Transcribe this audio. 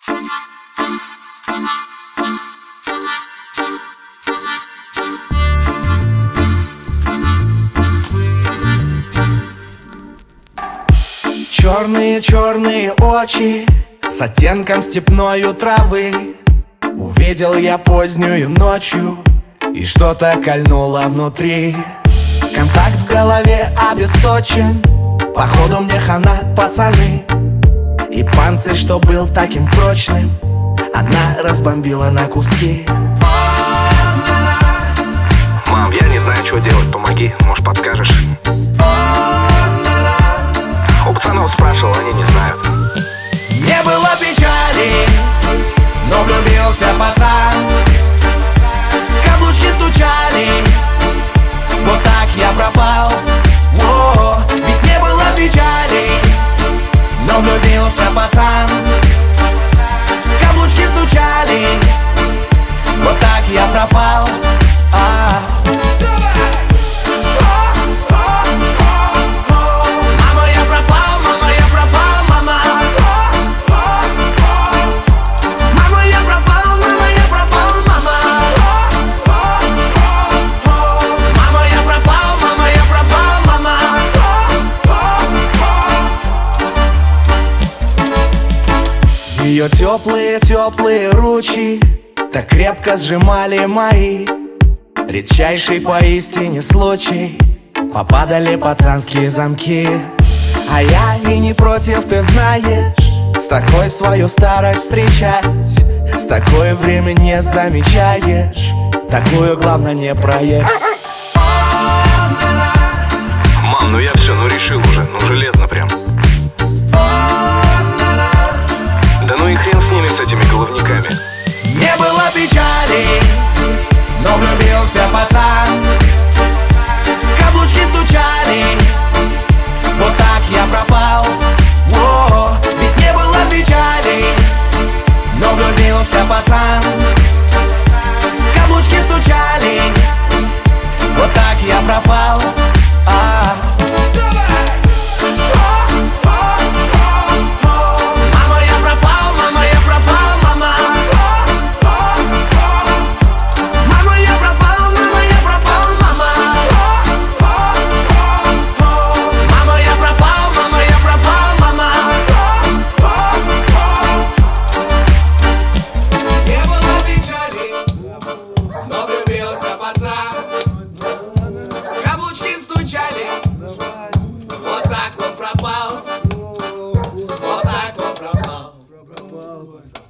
Черные-черные очи с оттенком степной травы. Увидел я позднюю ночью, и что-то кольнуло внутри. Контакт в голове обесточен, походу мне хана, пацаны. И панцирь, что был таким прочным, она разбомбила на куски. Мам, я не знаю, что делать, помоги, может подскажешь? У пацанов спрашивал, они не знают. Не было печали, но влюбился пацан. Каблучки стучали, вот так я пропал. О, ведь не было печали, но влюбился пацан. Каблучки стучали, вот так я пропал. Ее теплые ручи так крепко сжимали мои. Редчайший поистине случай, попадали пацанские замки. А я и не против, ты знаешь, с такой свою старость встречать. С такое время не замечаешь, такую главное не проехать. Мам, ну я все, ну решил уже, ну железно прям. Да ну и хрен с ними, с этими головниками. Не было печали, но влюбился пацан. Каблучки стучали, вот так я пропал. О, ведь не было печали, но влюбился пацан. Каблучки стучали, вот так я пропал. Каблучки стучали, вот так он пропал. Вот так он пропал.